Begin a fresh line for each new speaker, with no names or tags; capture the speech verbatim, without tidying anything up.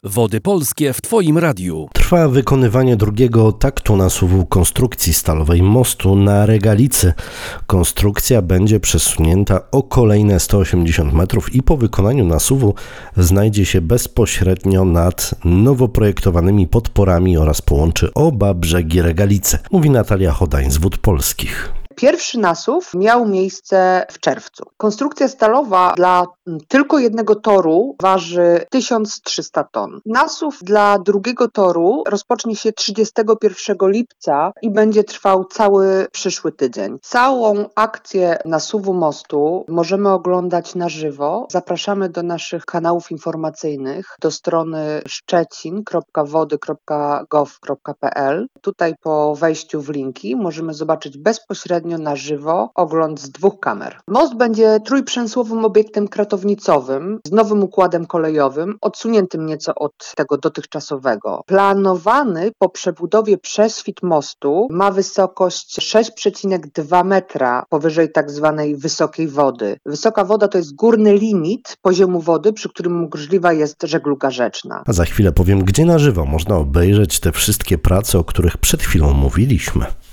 Wody Polskie w Twoim radiu.
Trwa wykonywanie drugiego taktu nasuwu konstrukcji stalowej mostu na Regalicy. Konstrukcja będzie przesunięta o kolejne sto osiemdziesiąt metrów i po wykonaniu nasuwu znajdzie się bezpośrednio nad nowo projektowanymi podporami oraz połączy oba brzegi Regalicy, mówi Natalia Chodań z Wód Polskich.
Pierwszy nasuw miał miejsce w czerwcu. Konstrukcja stalowa dla tylko jednego toru waży tysiąc trzysta ton. Nasuw dla drugiego toru rozpocznie się trzydziestego pierwszego lipca i będzie trwał cały przyszły tydzień. Całą akcję nasuwu mostu możemy oglądać na żywo. Zapraszamy do naszych kanałów informacyjnych, do strony szczecin kropka wody kropka gov kropka p l. Tutaj po wejściu w linki możemy zobaczyć bezpośrednio na żywo ogląd z dwóch kamer. Most będzie trójprzęsłowym obiektem kratownicowym z nowym układem kolejowym, odsuniętym nieco od tego dotychczasowego. Planowany po przebudowie prześwit mostu ma wysokość sześć przecinek dwa metra powyżej tak zwanej wysokiej wody. Wysoka woda to jest górny limit poziomu wody, przy którym możliwa jest żegluga rzeczna.
A za chwilę powiem, gdzie na żywo można obejrzeć te wszystkie prace, o których przed chwilą mówiliśmy.